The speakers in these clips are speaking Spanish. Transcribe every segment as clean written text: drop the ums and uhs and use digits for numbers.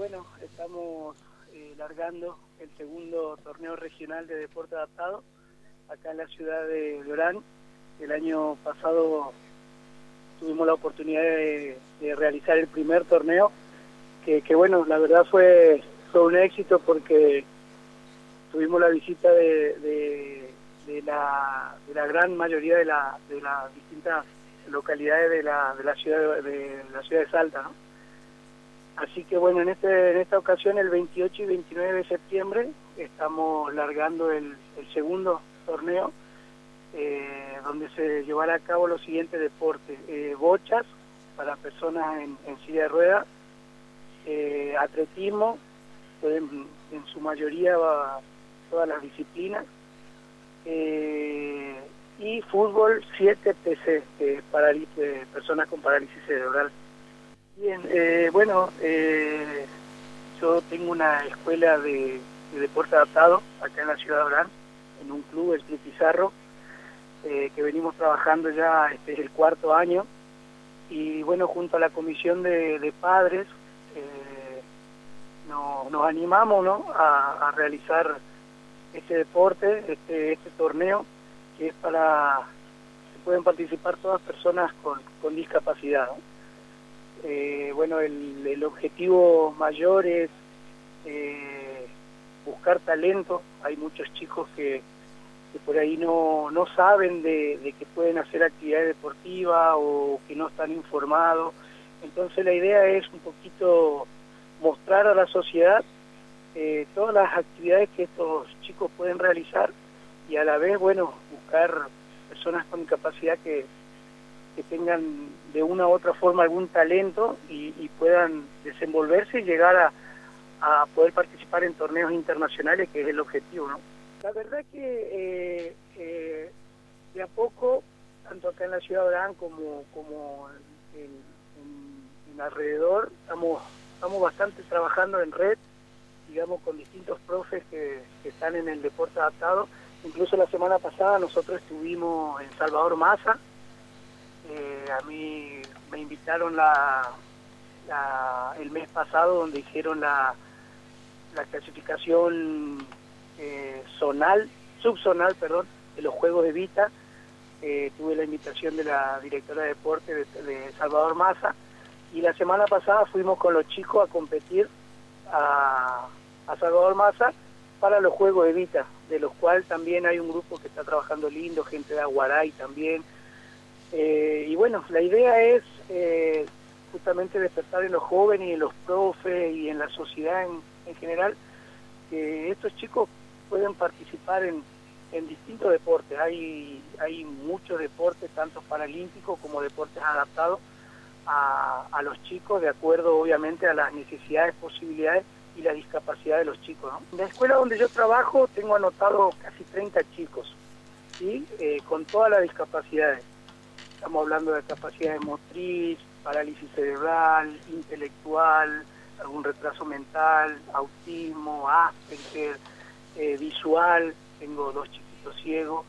bueno, estamos largando el segundo torneo regional de deporte adaptado acá en la ciudad de Orán. El año pasado tuvimos la oportunidad de realizar el primer torneo, que bueno, la verdad fue un éxito porque tuvimos la visita de la gran mayoría de las distintas localidades de la ciudad de Salta, ¿no? Así que bueno, en esta ocasión, el 28 y 29 de septiembre, estamos largando el segundo torneo, donde se llevará a cabo los siguientes deportes: bochas para personas en silla de ruedas, atletismo, en su mayoría todas las disciplinas, y fútbol 7 TC, personas con parálisis cerebral. Bien, bueno, yo tengo una escuela de deporte adaptado acá en la ciudad de Orán, en un club, el Club Pizarro, que venimos trabajando ya, este es el cuarto año, y bueno, junto a la comisión de padres, nos animamos, ¿no?, a realizar este deporte, este torneo, que es que pueden participar todas personas con discapacidad, ¿no? Bueno, el objetivo mayor es buscar talento. Hay muchos chicos que por ahí no saben de que pueden hacer actividades deportivas o que no están informados. Entonces la idea es un poquito mostrar a la sociedad todas las actividades que estos chicos pueden realizar, y a la vez, bueno, buscar personas con discapacidad que tengan de una u otra forma algún talento y puedan desenvolverse y llegar a poder participar en torneos internacionales, que es el objetivo, ¿no? La verdad que de a poco, tanto acá en la ciudad de Orán como en alrededor, estamos bastante trabajando en red, digamos, con distintos profes que están en el deporte adaptado. Incluso la semana pasada nosotros estuvimos en Salvador Maza. A mí me invitaron el mes pasado, donde hicieron la clasificación subzonal, de los Juegos de Vita. Tuve la invitación de la directora de deporte de Salvador Maza, y la semana pasada fuimos con los chicos a competir a Salvador Maza para los Juegos de Vita, de los cuales también hay un grupo que está trabajando lindo, gente de Aguaray también. Y bueno, la idea es justamente despertar en los jóvenes y en los profes y en la sociedad en general, que estos chicos pueden participar en distintos deportes. Hay muchos deportes, tanto paralímpicos como deportes adaptados a los chicos, de acuerdo obviamente a las necesidades, posibilidades y la discapacidad de los chicos, ¿no? En la escuela donde yo trabajo tengo anotado casi 30 chicos, ¿sí? Con todas las discapacidades. Estamos hablando de capacidades motriz, parálisis cerebral, intelectual, algún retraso mental, autismo, Asperger, visual. Tengo 2 chiquitos ciegos,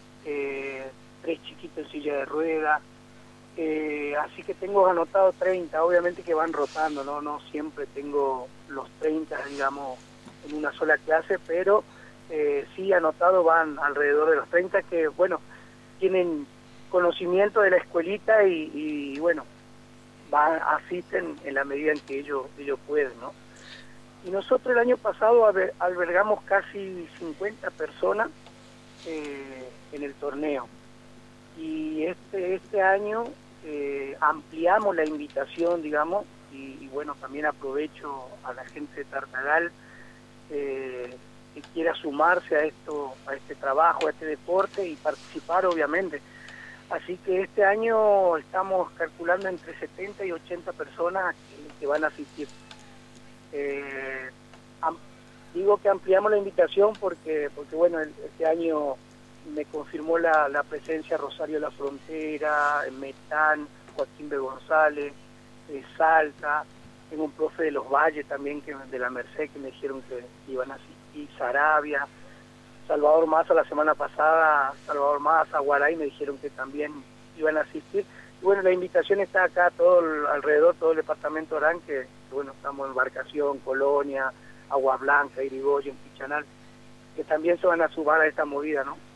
3 chiquitos en silla de ruedas. Así que tengo anotado 30, obviamente que van rotando, no siempre tengo los 30, digamos, en una sola clase, pero sí anotado van alrededor de los 30 que, bueno, tienen conocimiento de la escuelita y bueno, asisten en la medida en que ellos pueden, ¿no? Y nosotros el año pasado albergamos casi 50 personas en el torneo, y este año ampliamos la invitación, digamos, y bueno, también aprovecho a la gente de Tartagal que quiera sumarse a este trabajo, a este deporte y participar, obviamente. Así que este año estamos calculando entre 70 y 80 personas que van a asistir. Digo que ampliamos la invitación porque bueno, este año me confirmó la presencia Rosario de la Frontera, Metán, Joaquín B. González, Salta. Tengo un profe de Los Valles también, de la Merced, que me dijeron que iban a asistir, Sarabia, Salvador Maza la semana pasada, Salvador Maza, Guaray, me dijeron que también iban a asistir. Y bueno, la invitación está acá alrededor, todo el departamento de Orán, que bueno, estamos en Embarcación, Colonia, Agua Blanca, Irigoyen, Pichanal, que también se van a sumar a esta movida, ¿no?